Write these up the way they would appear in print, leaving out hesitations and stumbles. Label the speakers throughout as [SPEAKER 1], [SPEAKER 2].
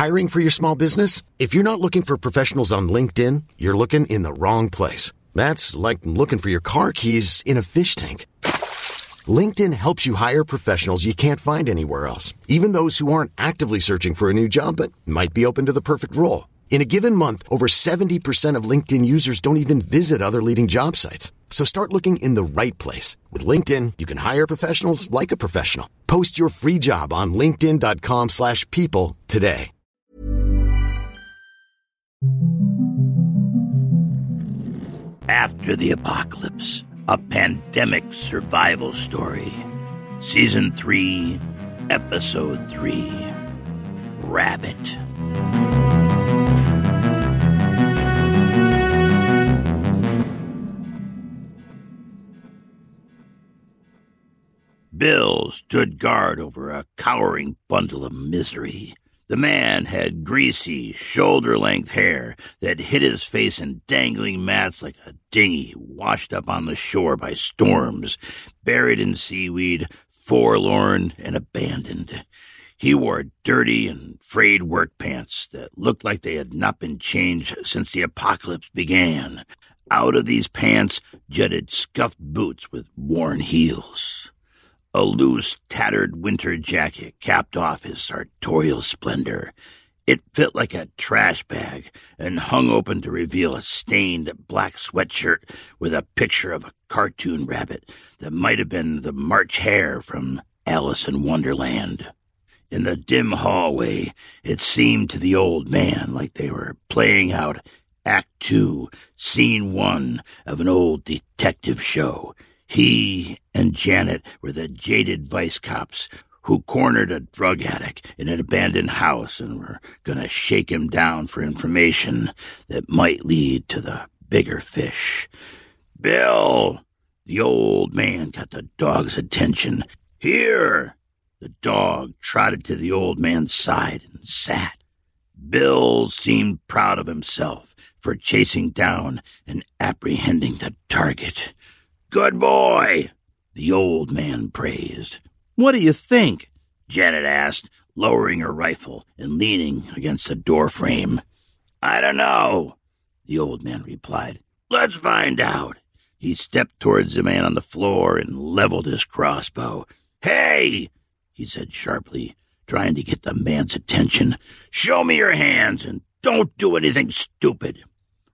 [SPEAKER 1] Hiring for your small business? If you're not looking for professionals on LinkedIn, you're looking in the wrong place. That's like looking for your car keys in a fish tank. LinkedIn helps you hire professionals you can't find anywhere else, even those who aren't actively searching for a new job but might be open to the perfect role. In a given month, over 70% of LinkedIn users don't even visit other leading job sites. So start looking in the right place. With LinkedIn, you can hire professionals like a professional. Post your free job on linkedin.com/people today.
[SPEAKER 2] After the Apocalypse, a pandemic survival story. Season 3, Episode 3, Rabbit. Bill stood guard over a cowering bundle of misery. The man had greasy, shoulder-length hair that hid his face in dangling mats like a dinghy washed up on the shore by storms, buried in seaweed, forlorn and abandoned. He wore dirty and frayed work pants that looked like they had not been changed since the apocalypse began. Out of these pants jutted scuffed boots with worn heels. A loose, tattered winter jacket capped off his sartorial splendor. It fit like a trash bag and hung open to reveal a stained black sweatshirt with a picture of a cartoon rabbit that might have been the March Hare from Alice in Wonderland. In the dim hallway, it seemed to the old man like they were playing out Act 2, Scene 1 of an old detective show. He and Janet were the jaded vice cops who cornered a drug addict in an abandoned house and were going to shake him down for information that might lead to the bigger fish. "Bill!" The old man got the dog's attention. "Here!" The dog trotted to the old man's side and sat. Bill seemed proud of himself for chasing down and apprehending the target. "Good boy," the old man praised. "What do you think?" Janet asked, lowering her rifle and leaning against the door frame. "I don't know," the old man replied. "Let's find out." He stepped towards the man on the floor and leveled his crossbow. "Hey!" he said sharply, trying to get the man's attention. "Show me your hands and don't do anything stupid."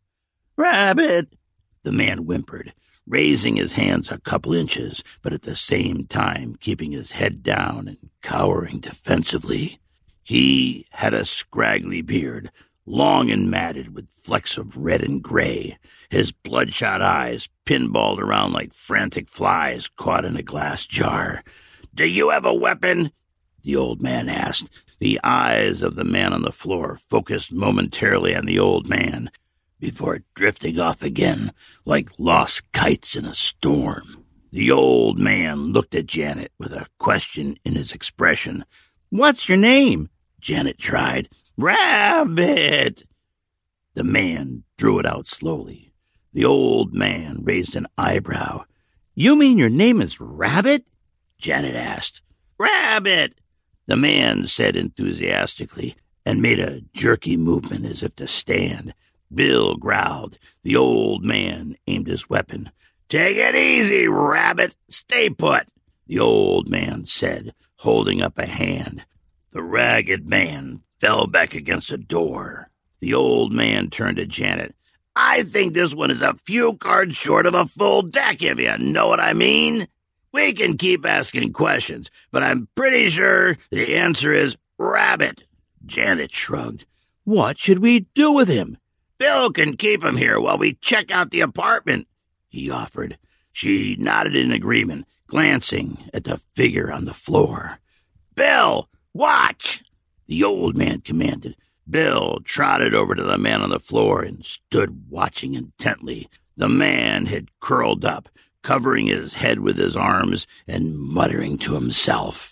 [SPEAKER 2] "Rabbit," the man whimpered, raising his hands a couple inches, but at the same time keeping his head down and cowering defensively. He had a scraggly beard, long and matted with flecks of red and gray, his bloodshot eyes pinballed around like frantic flies caught in a glass jar. "Do you have a weapon?" the old man asked. The eyes of the man on the floor focused momentarily on the old man, before drifting off again like lost kites in a storm. The old man looked at Janet with a question in his expression. "What's your name?" Janet tried. "Rabbit." The man drew it out slowly. The old man raised an eyebrow. "You mean your name is Rabbit?" Janet asked. "Rabbit," the man said enthusiastically, and made a jerky movement as if to stand. Bill growled. The old man aimed his weapon. "Take it easy, Rabbit. Stay put," the old man said, holding up a hand. The ragged man fell back against the door. The old man turned to Janet. "I think this one is a few cards short of a full deck, if you know what I mean. We can keep asking questions, but I'm pretty sure the answer is Rabbit." Janet shrugged. "What should we do with him?" "Bill can keep him here while we check out the apartment," he offered. She nodded in agreement, glancing at the figure on the floor. "Bill, watch!" the old man commanded. Bill trotted over to the man on the floor and stood watching intently. The man had curled up, covering his head with his arms and muttering to himself.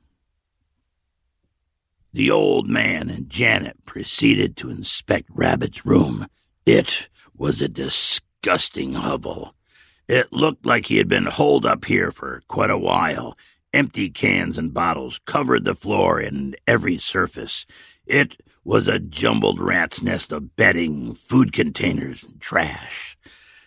[SPEAKER 2] The old man and Janet proceeded to inspect Rabbit's room. It was a disgusting hovel. It looked like he had been holed up here for quite a while. Empty cans and bottles covered the floor and every surface. It was a jumbled rat's nest of bedding, food containers, and trash.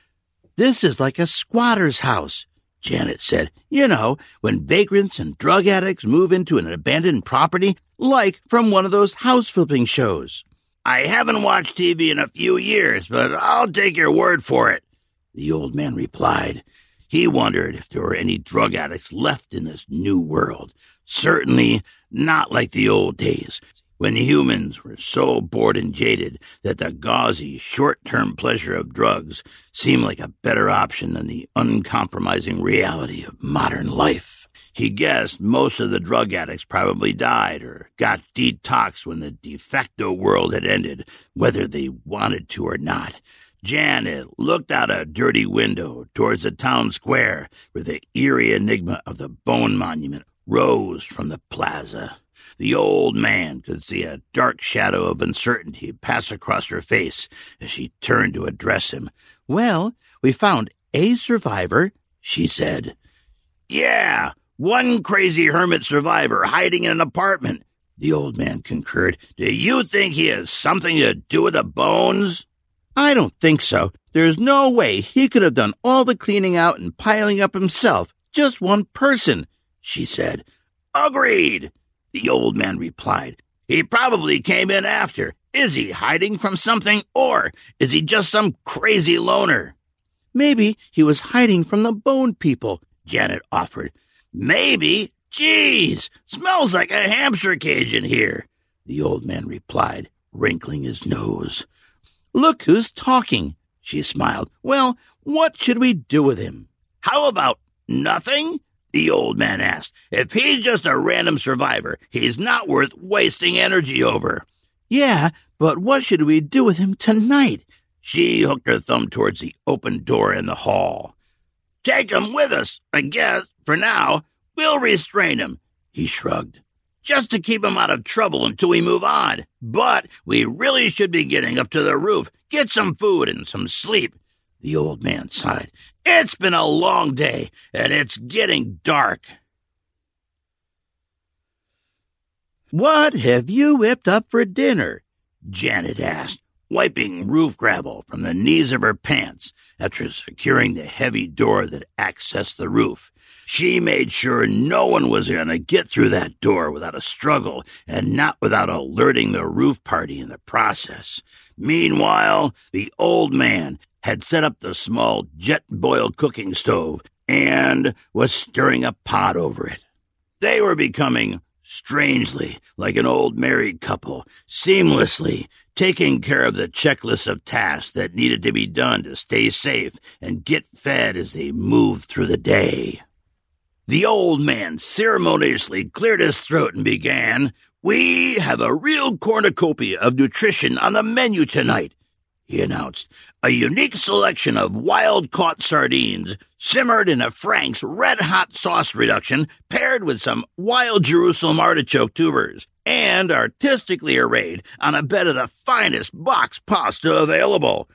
[SPEAKER 2] "This is like a squatter's house," Janet said. "You know, when vagrants and drug addicts move into an abandoned property, like from one of those house-flipping shows." "I haven't watched TV in a few years, but I'll take your word for it," the old man replied. He wondered if there were any drug addicts left in this new world. Certainly not like the old days, when humans were so bored and jaded that the gauzy, short-term pleasure of drugs seemed like a better option than the uncompromising reality of modern life. He guessed most of the drug addicts probably died or got detoxed when the de facto world had ended, whether they wanted to or not. Janet looked out a dirty window towards the town square where the eerie enigma of the bone monument rose from the plaza. The old man could see a dark shadow of uncertainty pass across her face as she turned to address him. "Well, we found a survivor," she said. "Yeah, one crazy hermit survivor hiding in an apartment," the old man concurred. "Do you think he has something to do with the bones?" "I don't think so. There's no way he could have done all the cleaning out and piling up himself, just one person," she said. "Agreed," the old man replied. "He probably came in after. Is he hiding from something, or is he just some crazy loner?" "Maybe he was hiding from the bone people," Janet offered. "Maybe? Geez, smells like a hamster cage in here," the old man replied, wrinkling his nose. "Look who's talking," she smiled. "Well, what should we do with him?" "How about nothing?" the old man asked. "If he's just a random survivor, he's not worth wasting energy over." "Yeah, but what should we do with him tonight?" She hooked her thumb towards the open door in the hall. "Take him with us, I guess, for now. We'll restrain him," he shrugged, "just to keep him out of trouble until we move on. But we really should be getting up to the roof, get some food and some sleep." The old man sighed. "It's been a long day, and it's getting dark." "What have you whipped up for dinner?" Janet asked, wiping roof gravel from the knees of her pants after securing the heavy door that accessed the roof. She made sure no one was going to get through that door without a struggle, and not without alerting the roof party in the process. Meanwhile, the old man had set up the small jet-boiled cooking stove and was stirring a pot over it. They were becoming strangely like an old married couple, seamlessly taking care of the checklist of tasks that needed to be done to stay safe and get fed as they moved through the day. The old man ceremoniously cleared his throat and began, "We have a real cornucopia of nutrition on the menu tonight," he announced. "A unique selection of wild-caught sardines, simmered in a Frank's red-hot sauce reduction, paired with some wild Jerusalem artichoke tubers, and artistically arrayed on a bed of the finest box pasta available."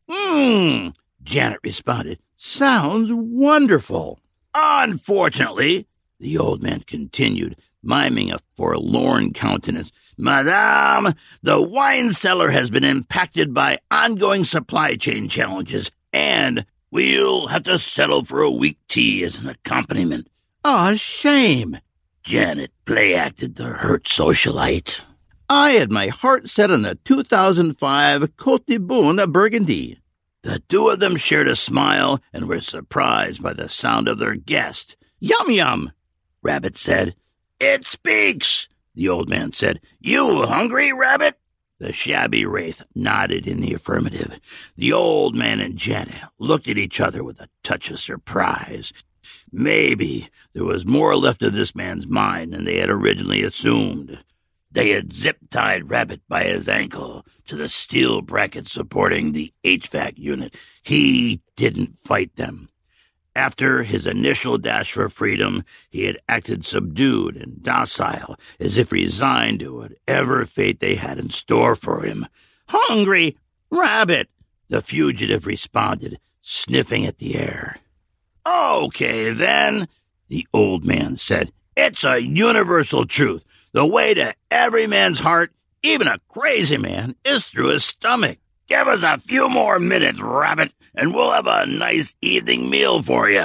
[SPEAKER 2] Janet responded. "Sounds wonderful." "Unfortunately," the old man continued, miming a forlorn countenance, "Madame, the wine cellar has been impacted by ongoing supply chain challenges, and we'll have to settle for a weak tea as an accompaniment." "Aw, shame." Janet play-acted the hurt socialite. "I had my heart set on the 2005 Côte de Beaune Burgundy." The two of them shared a smile and were surprised by the sound of their guest. "Yum, yum," Rabbit said. "It speaks," the old man said. "You hungry, Rabbit?" The shabby wraith nodded in the affirmative. The old man and Janet looked at each other with a touch of surprise. Maybe there was more left of this man's mind than they had originally assumed. They had zip-tied Rabbit by his ankle to the steel bracket supporting the HVAC unit. He didn't fight them. After his initial dash for freedom, he had acted subdued and docile, as if resigned to whatever fate they had in store for him. "Hungry, Rabbit," the fugitive responded, sniffing at the air. "Okay, then," the old man said. "It's a universal truth. The way to every man's heart Even a crazy man is through his stomach. Give us a few more minutes, Rabbit, and we'll have a nice evening meal for you."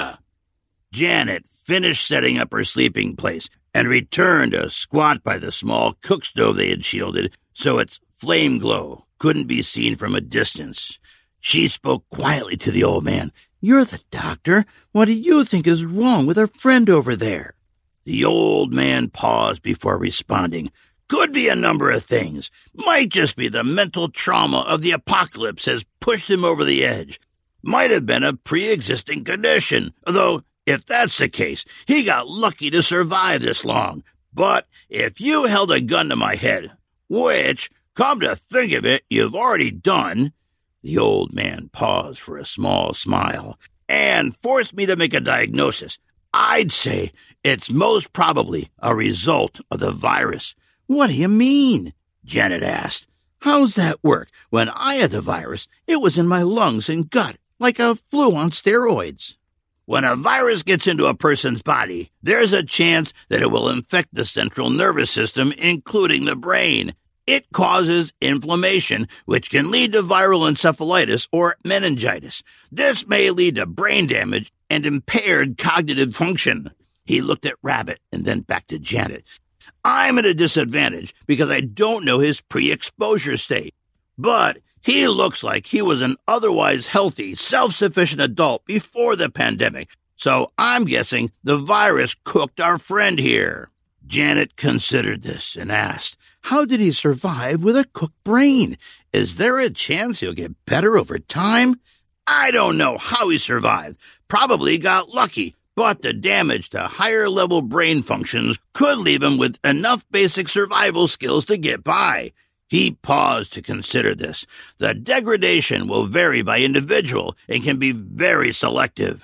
[SPEAKER 2] Janet finished setting up her sleeping place and returned to squat by the small cook stove they had shielded so its flame glow couldn't be seen from a distance. She spoke quietly to the old man.
[SPEAKER 3] "You're the doctor. What do you think is wrong with our friend over there?"
[SPEAKER 2] The old man paused before responding. Could be a number of things. Might just be the mental trauma of the apocalypse has pushed him over the edge. Might have been a pre-existing condition, though if that's the case, he got lucky to survive this long. But if you held a gun to my head, which, come to think of it, you've already done, the old man paused for a small smile, and forced me to make a diagnosis, I'd say it's most probably a result of the virus.
[SPEAKER 3] "What do you mean?"
[SPEAKER 2] Janet asked.
[SPEAKER 3] "How's that work? When I had the virus, it was in my lungs and gut, like a flu on steroids."
[SPEAKER 2] When a virus gets into a person's body, there's a chance that it will infect the central nervous system, including the brain. It causes inflammation, which can lead to viral encephalitis or meningitis. This may lead to brain damage and impaired cognitive function. He looked at Rabbit and then back to Janet. I'm at a disadvantage because I don't know his pre-exposure state. But he looks like he was an otherwise healthy, self-sufficient adult before the pandemic. So I'm guessing the virus cooked our friend here. Janet considered this and asked,
[SPEAKER 3] "How did he survive with a cooked brain? Is there a chance he'll get better over time?"
[SPEAKER 2] I don't know how he survived. Probably got lucky. But the damage to higher-level brain functions could leave him with enough basic survival skills to get by. He paused to consider this. The degradation will vary by individual and can be very selective.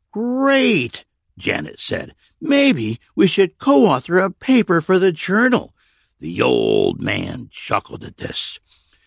[SPEAKER 3] "Great," Janet said. "Maybe we should co-author a paper for the journal."
[SPEAKER 2] The old man chuckled at this.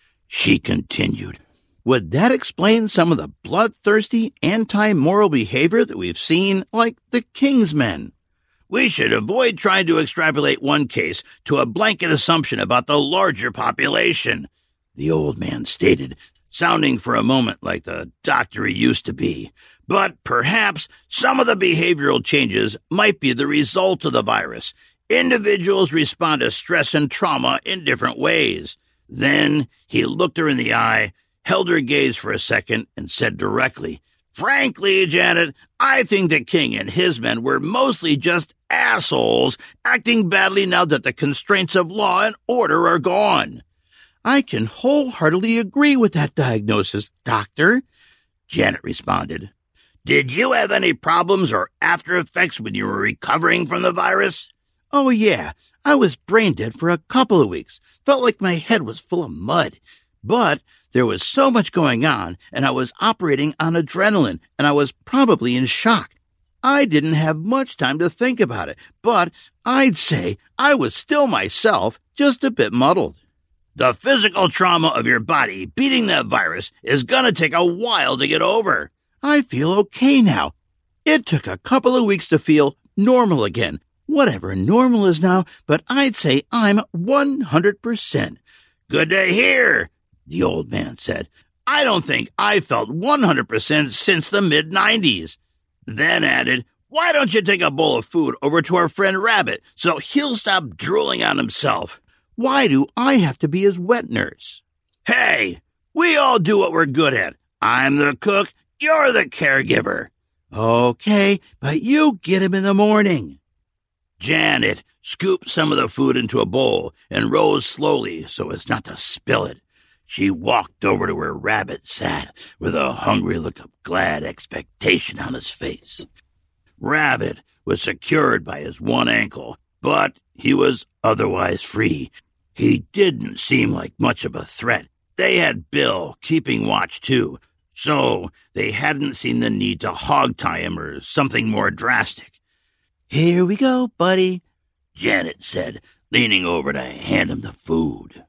[SPEAKER 2] She continued.
[SPEAKER 3] "Would that explain some of the bloodthirsty, anti-moral behavior that we've seen, like the King's Men?"
[SPEAKER 2] We should avoid trying to extrapolate one case to a blanket assumption about the larger population, the old man stated, sounding for a moment like the doctor he used to be. But perhaps some of the behavioral changes might be the result of the virus. Individuals respond to stress and trauma in different ways. Then he looked her in the eye, held her gaze for a second, and said directly, "Frankly, Janet, I think the king and his men were mostly just assholes acting badly now that the constraints of law and order are gone."
[SPEAKER 3] "I can wholeheartedly agree with that diagnosis, Doctor,"
[SPEAKER 2] Janet responded. "Did you have any problems or after effects when you were recovering from the virus?"
[SPEAKER 3] "Oh, yeah. I was brain dead for a couple of weeks. Felt like my head was full of mud. But there was so much going on, and I was operating on adrenaline, and I was probably in shock. I didn't have much time to think about it, but I'd say I was still myself, just a bit muddled."
[SPEAKER 2] The physical trauma of your body beating that virus is gonna take a while to get over.
[SPEAKER 3] "I feel okay now. It took a couple of weeks to feel normal again, whatever normal is now, but I'd say I'm 100%.
[SPEAKER 2] "Good to hear," the old man said. "I don't think I felt 100% since the mid-90s. Then added, "Why don't you take a bowl of food over to our friend Rabbit so he'll stop drooling on himself?"
[SPEAKER 3] "Why do I have to be his wet nurse?"
[SPEAKER 2] "Hey, we all do what we're good at. I'm the cook, you're the caregiver."
[SPEAKER 3] "Okay, but you get him in the morning."
[SPEAKER 2] Janet scooped some of the food into a bowl and rose slowly so as not to spill it. She walked over to where Rabbit sat with a hungry look of glad expectation on his face. Rabbit was secured by his one ankle, but he was otherwise free. He didn't seem like much of a threat. They had Bill keeping watch, too, so they hadn't seen the need to hog-tie him or something more drastic.
[SPEAKER 3] "Here we go, buddy,"
[SPEAKER 2] Janet said, leaning over to hand him the food.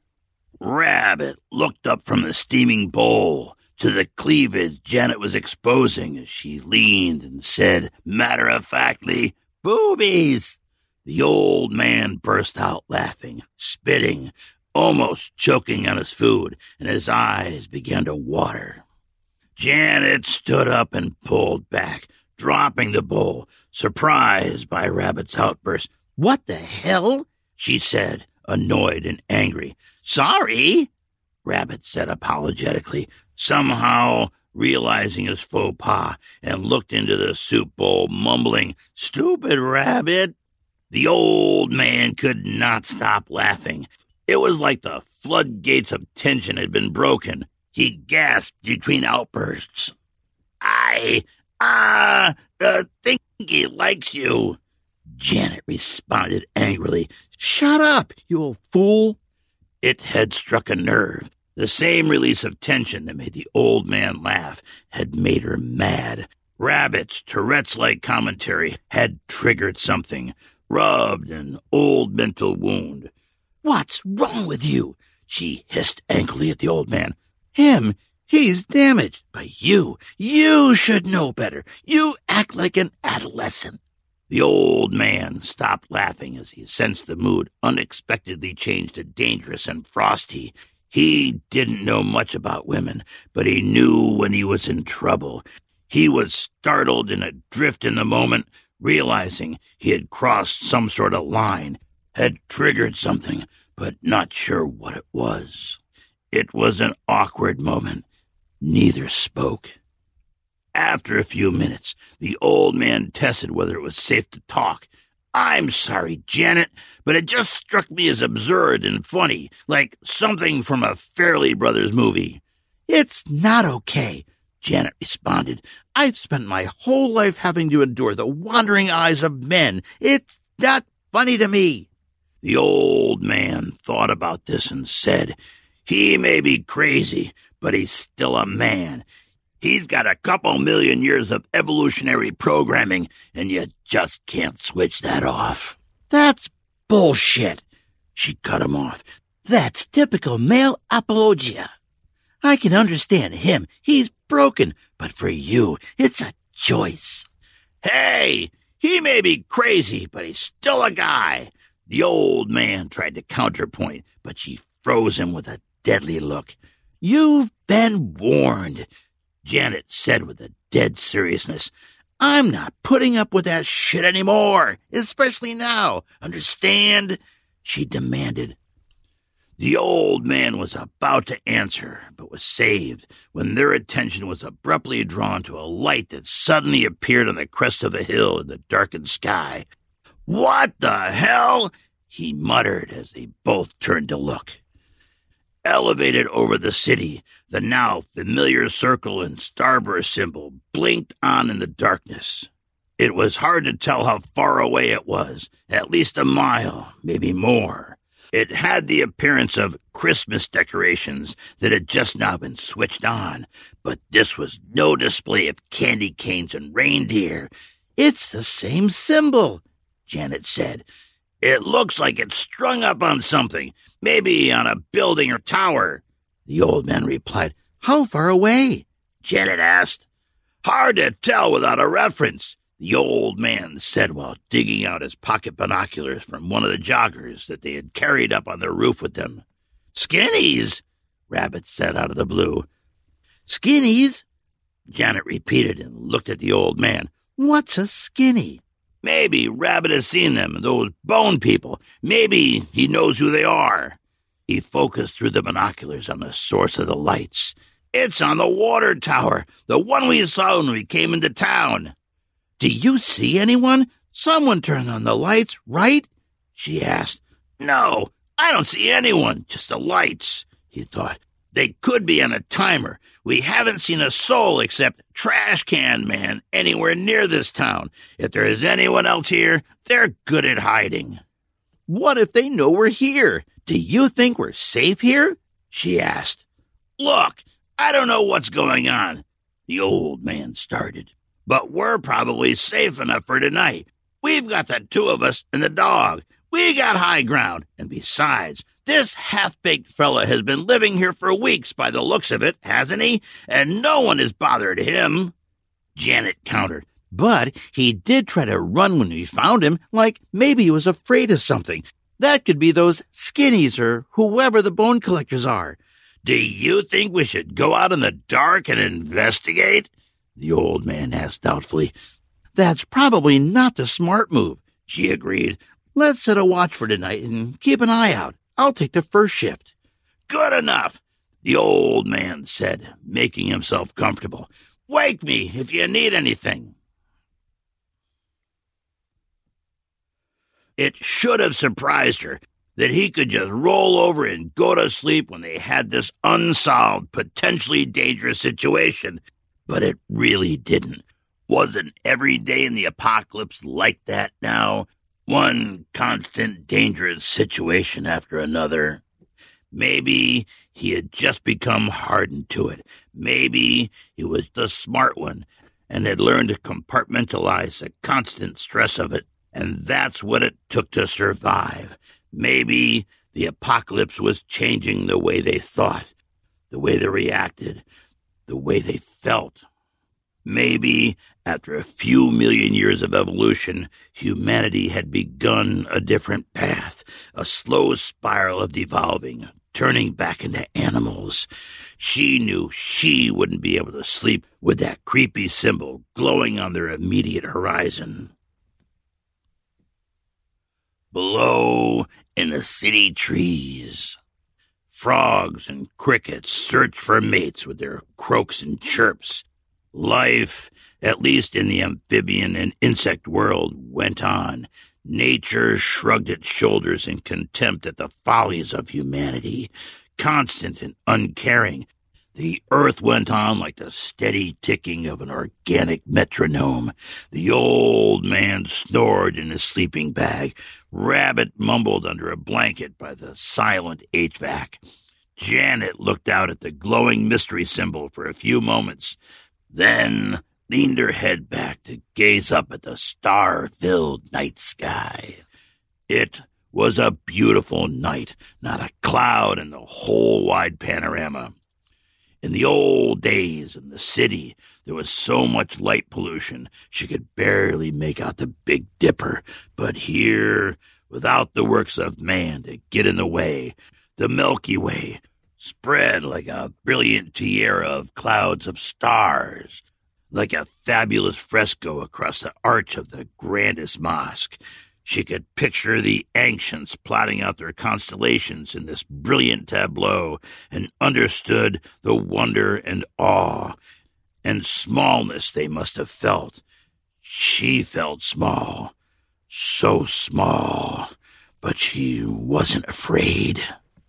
[SPEAKER 2] Rabbit looked up from the steaming bowl to the cleavage Janet was exposing as she leaned and said, matter-of-factly, "Boobies!" The old man burst out laughing, spitting. almost choking on his food, and his eyes began to water. Janet stood up and pulled back, dropping the bowl, surprised by Rabbit's outburst.
[SPEAKER 3] "What the hell?"
[SPEAKER 2] she said, annoyed and angry.
[SPEAKER 3] "Sorry,"
[SPEAKER 2] Rabbit said apologetically, somehow realizing his faux pas, and looked into the soup bowl, mumbling, "Stupid Rabbit." The old man could not stop laughing. It was like the floodgates of tension had been broken. He gasped between outbursts. I think he likes you," Janet responded angrily.
[SPEAKER 3] "Shut up, you old fool."
[SPEAKER 2] It had struck a nerve. The same release of tension that made the old man laugh had made her mad. Rabbit's Tourette's-like commentary had triggered something, rubbed an old mental wound.
[SPEAKER 3] "What's wrong with you?"
[SPEAKER 2] she hissed angrily at the old man.
[SPEAKER 3] "Him, he's damaged. But you should know better. You act like an adolescent."
[SPEAKER 2] The old man stopped laughing as he sensed the mood unexpectedly changed to dangerous and frosty. He didn't know much about women, but he knew when he was in trouble. He was startled and adrift in the moment, realizing he had crossed some sort of line, had triggered something, but not sure what it was. It was an awkward moment. Neither spoke. After a few minutes, the old man tested whether it was safe to talk. "I'm sorry, Janet, but it just struck me as absurd and funny, like something from a Farrelly Brothers movie."
[SPEAKER 3] "It's not okay," Janet responded. "I've spent my whole life having to endure the wandering eyes of men. It's not funny to me."
[SPEAKER 2] The old man thought about this and said, "He may be crazy, but he's still a man. He's got a couple million years of evolutionary programming, and you just can't switch that off."
[SPEAKER 3] "That's bullshit," she cut him off. "That's typical male apologia. I can understand him. He's broken. But for you, it's a choice."
[SPEAKER 2] "Hey, he may be crazy, but he's still a guy." The old man tried to counterpoint, but she froze him with a deadly look.
[SPEAKER 3] "You've been warned,"
[SPEAKER 2] Janet said with a dead seriousness.
[SPEAKER 3] "I'm not putting up with that shit anymore, especially now. Understand?" she demanded.
[SPEAKER 2] The old man was about to answer, but was saved when their attention was abruptly drawn to a light that suddenly appeared on the crest of a hill in the darkened sky. "What the hell?" he muttered as they both turned to look. Elevated over the city, the now familiar circle and starburst symbol blinked on in the darkness. It was hard to tell how far away it was, at least a mile, maybe more. It had the appearance of Christmas decorations that had just now been switched on, but this was no display of candy canes and reindeer.
[SPEAKER 3] "It's the same symbol,"
[SPEAKER 2] Janet said. "It looks like it's strung up on something, maybe on a building or tower," the old man replied.
[SPEAKER 3] "How far away?"
[SPEAKER 2] Janet asked. "Hard to tell without a reference," the old man said while digging out his pocket binoculars from one of the joggers that they had carried up on the roof with them. "Skinnies," Rabbit said out of the blue.
[SPEAKER 3] "Skinnies?"
[SPEAKER 2] Janet repeated and looked at the old man.
[SPEAKER 3] "What's a skinny?"
[SPEAKER 2] "Maybe Rabbit has seen them, those bone people. Maybe he knows who they are." He focused through the binoculars on the source of the lights. "It's on the water tower, the one we saw when we came into town."
[SPEAKER 3] "Do you see anyone? Someone turned on the lights, right?" she asked.
[SPEAKER 2] "No, I don't see anyone, just the lights," he thought. "They could be on a timer. We haven't seen a soul except Trash Can Man anywhere near this town. If there is anyone else here, they're good at hiding."
[SPEAKER 3] "What if they know we're here? Do you think we're safe here?"
[SPEAKER 2] she asked. "Look, I don't know what's going on," the old man started, "but we're probably safe enough for tonight. We've got the two of us and the dog. We got high ground, and besides, this half-baked fella has been living here for weeks by the looks of it, hasn't he? And no one has bothered him." Janet countered.
[SPEAKER 3] "But he did try to run when we found him, like maybe he was afraid of something. That could be those skinnies or whoever the bone collectors are.
[SPEAKER 2] Do you think we should go out in the dark and investigate? The old man asked doubtfully.
[SPEAKER 3] That's probably not the smart move,
[SPEAKER 2] she agreed.
[SPEAKER 3] Let's set a watch for tonight and keep an eye out. I'll take the first shift.
[SPEAKER 2] Good enough, the old man said, making himself comfortable. Wake me if you need anything. It should have surprised her that he could just roll over and go to sleep when they had this unsolved, potentially dangerous situation. But it really didn't. Wasn't every day in the apocalypse like that now? One constant dangerous situation after another. Maybe he had just become hardened to it. Maybe he was the smart one and had learned to compartmentalize the constant stress of it. And that's what it took to survive. Maybe the apocalypse was changing the way they thought, the way they reacted, the way they felt. Maybe after a few million years of evolution, humanity had begun a different path, a slow spiral of devolving, turning back into animals. She knew she wouldn't be able to sleep with that creepy symbol glowing on their immediate horizon. Below, in the city trees, frogs and crickets searched for mates with their croaks and chirps. Life, at least in the amphibian and insect world, went on. Nature shrugged its shoulders in contempt at the follies of humanity, constant and uncaring. The earth went on like the steady ticking of an organic metronome. The old man snored in his sleeping bag. Rabbit mumbled under a blanket by the silent HVAC. Janet looked out at the glowing mystery symbol for a few moments, then leaned her head back to gaze up at the star-filled night sky. It was a beautiful night, not a cloud in the whole wide panorama. In the old days in the city, there was so much light pollution she could barely make out the Big Dipper. But here, without the works of man to get in the way, the Milky Way spread like a brilliant tiara of clouds of stars, like a fabulous fresco across the arch of the grandest mosque. She could picture the ancients plotting out their constellations in this brilliant tableau and understood the wonder and awe and smallness they must have felt. She felt small, so small, but she wasn't afraid.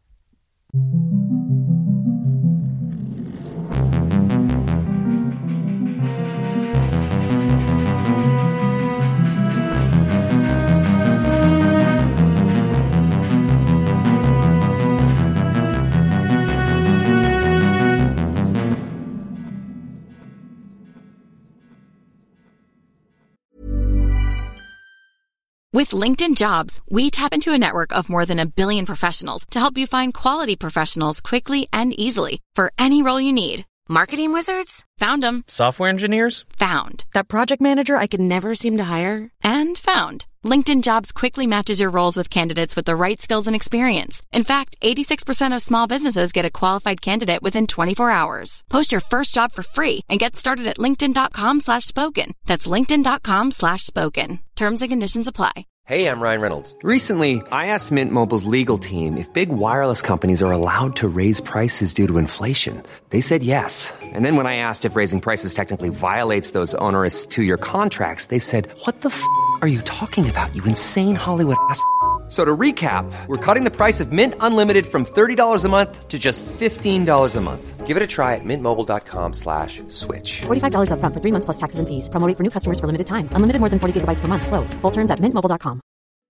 [SPEAKER 4] With LinkedIn Jobs, we tap into a network of more than 1 billion professionals to help you find quality professionals quickly and easily for any role you need.
[SPEAKER 5] Marketing wizards?
[SPEAKER 4] Found them.
[SPEAKER 6] Software engineers?
[SPEAKER 4] Found.
[SPEAKER 5] That project manager I could never seem to hire?
[SPEAKER 4] And found. LinkedIn Jobs quickly matches your roles with candidates with the right skills and experience. In fact, 86% of small businesses get a qualified candidate within 24 hours. Post your first job for free and get started at linkedin.com/spoken. That's linkedin.com/spoken. Terms and conditions apply.
[SPEAKER 7] Hey, I'm Ryan Reynolds. Recently, I asked Mint Mobile's legal team if big wireless companies are allowed to raise prices due to inflation. They said yes. And then when I asked if raising prices technically violates those onerous 2-year contracts, they said, "What the f*** are you talking about, you insane Hollywood ass?" So to recap, we're cutting the price of Mint Unlimited from $30 a month to just $15 a month. Give it a try at mintmobile.com/switch.
[SPEAKER 8] $45 up front for 3 months plus taxes and fees. Promo rate for new customers for limited time. Unlimited more than 40 gigabytes per month. Slows full terms at mintmobile.com.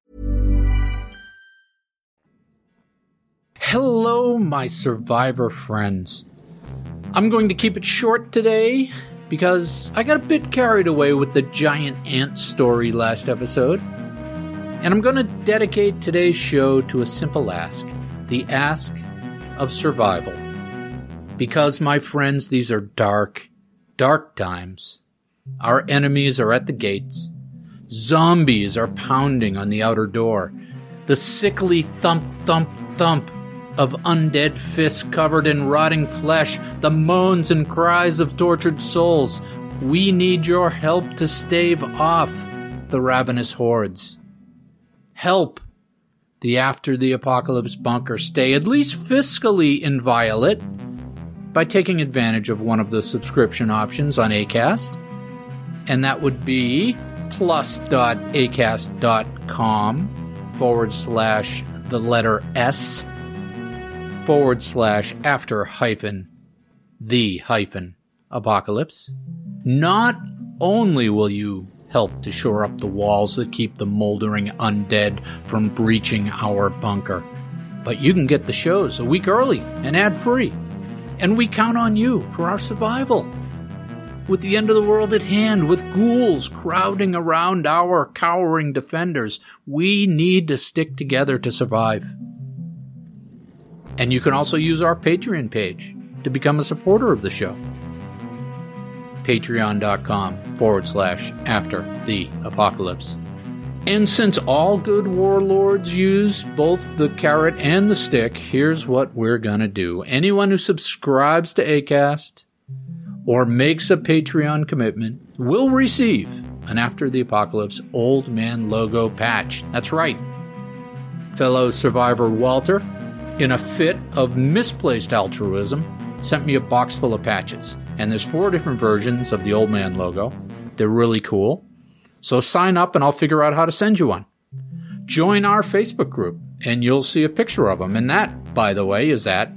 [SPEAKER 9] Hello, my survivor friends. I'm going to keep it short today because I got a bit carried away with the giant ant story last episode. And I'm going to dedicate today's show to a simple ask, the ask of survival. Because, my friends, these are dark, dark times. Our enemies are at the gates. Zombies are pounding on the outer door. The sickly thump, thump, thump of undead fists covered in rotting flesh, the moans and cries of tortured souls. We need your help to stave off the ravenous hordes. Help the After the Apocalypse bunker stay at least fiscally inviolate by taking advantage of one of the subscription options on Acast. And that would be plus.acast.com/after-the-apocalypse. Not only will you help to shore up the walls that keep the moldering undead from breaching our bunker, but you can get the shows a week early and ad-free. And we count on you for our survival. With the end of the world at hand, with ghouls crowding around our cowering defenders, we need to stick together to survive. And you can also use our Patreon page to become a supporter of the show. Patreon.com/after-the-apocalypse. And since all good warlords use both the carrot and the stick, here's what we're gonna do. Anyone who subscribes to Acast or makes a Patreon commitment will receive an After the Apocalypse Old Man logo patch. That's right. Fellow survivor Walter, in a fit of misplaced altruism, sent me a box full of patches. And there's 4 different versions of the Old Man logo. They're really cool. So sign up and I'll figure out how to send you one. Join our Facebook group and you'll see a picture of them. And that, by the way, is at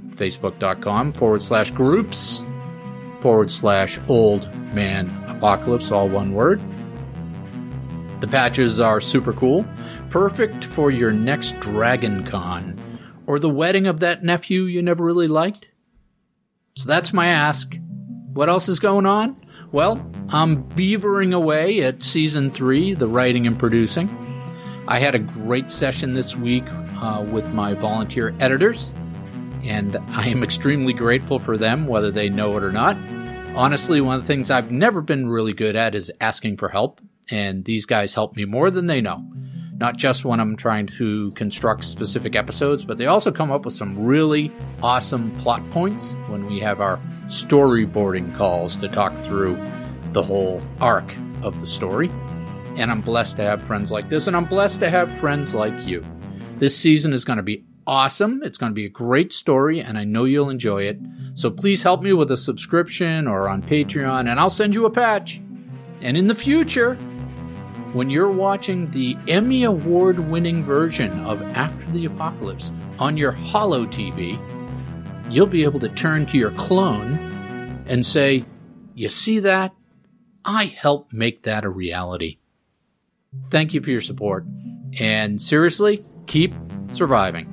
[SPEAKER 9] facebook.com/groups/Old Man Apocalypse, all one word. The patches are super cool. Perfect for your next Dragon Con or the wedding of that nephew you never really liked. So that's my ask. What else is going on? Well, I'm beavering away at Season 3, the writing and producing. I had a great session this week with my volunteer editors, and I am extremely grateful for them, whether they know it or not. Honestly, one of the things I've never been really good at is asking for help, and these guys help me more than they know. Not just when I'm trying to construct specific episodes, but they also come up with some really awesome plot points when we have our storyboarding calls to talk through the whole arc of the story. And I'm blessed to have friends like this, and I'm blessed to have friends like you. This season is going to be awesome. It's going to be a great story, and I know you'll enjoy it. So please help me with a subscription or on Patreon, and I'll send you a patch. And in the future, when you're watching the Emmy Award-winning version of After the Apocalypse on your Holo TV, you'll be able to turn to your clone and say, "You see that? I helped make that a reality." Thank you for your support. And seriously, keep surviving.